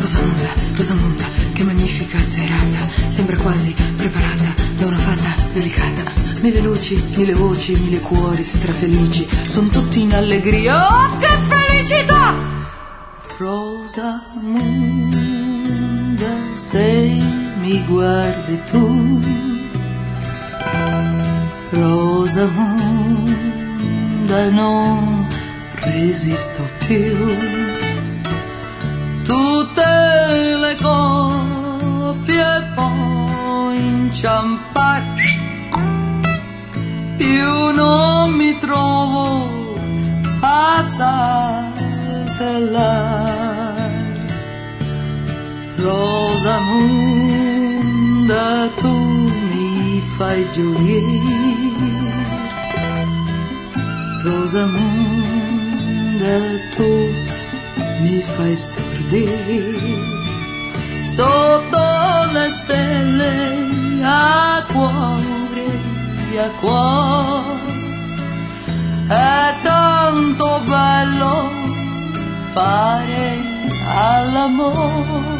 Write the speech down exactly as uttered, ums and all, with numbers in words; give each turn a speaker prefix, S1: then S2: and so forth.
S1: Rosamunda, Rosamunda, che magnifica serata, sembra quasi preparata da una fata delicata. Mille luci, mille voci, mille cuori strafelici, son tutti in allegria. Oh, che felicità! Rosamunda, se mi guardi tu, Rosamunda, non resisto più. Tutte le coppie può inciampare, più non mi trovo a saltellare. Rosamunda, tu mi fai gioire, Rosamunda, tu mi fai stordire. Sotto le stelle a cuore, a cuore, è tanto bello fare all'amore.